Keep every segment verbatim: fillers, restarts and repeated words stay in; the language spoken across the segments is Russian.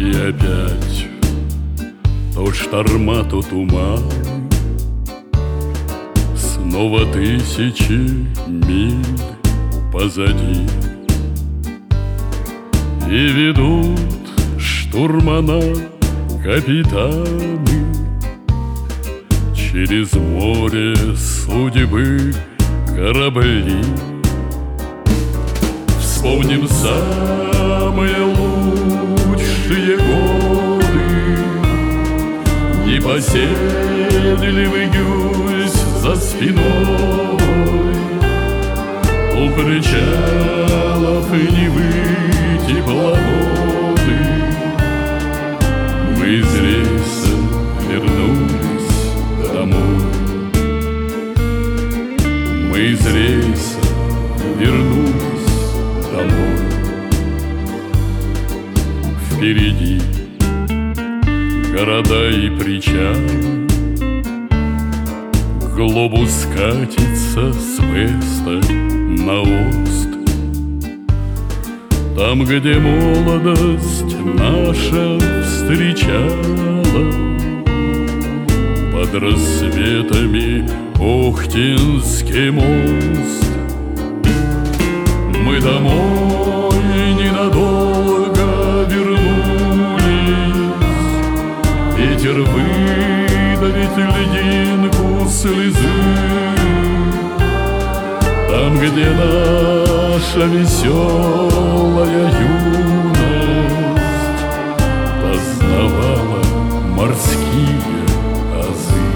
И опять то шторма, то туман, снова тысячи миль позади. И ведут штурмана капитаны через море судьбы корабли. Вспомним самые лучшие годы, непоседливый гусь за спиной, у причалов и Невы теплоходы. Мы из рейса вернулись домой. Мы из рейса вернулись домой. Впереди города и причалы, глобус катится с Веста на Ост. Там, где молодость наша встречала под рассветами Охтинский мост. Мы домой ненадолго вернулись, ветер выдавит льдинку слезы. Там, где наша веселая юность познавала морские азы,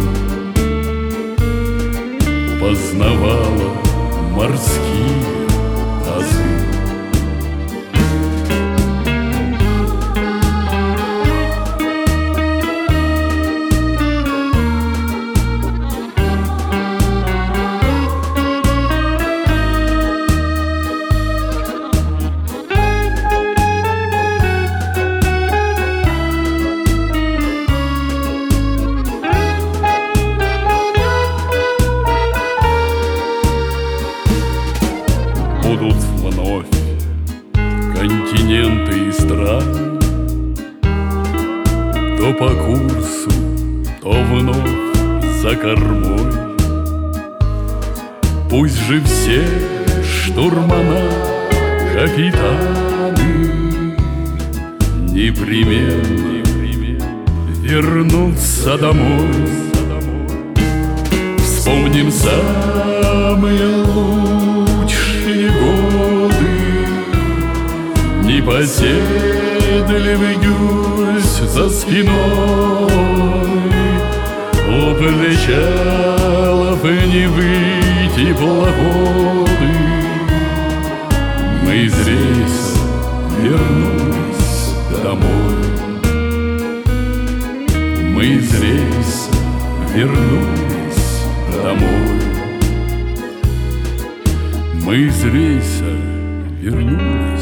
познавала морские азы. Будут вновь континенты и страны, то по курсу, то вновь за кормой. Пусть же все штурмана, капитаны непременно вернутся домой. Вспомним самые лучшие годы, непоседливый гусь за спиной, у причалов и Невы теплоходы. Мы из рейса вернулись домой. Мы из рейса вернулись домой. Мы из рейса вернулись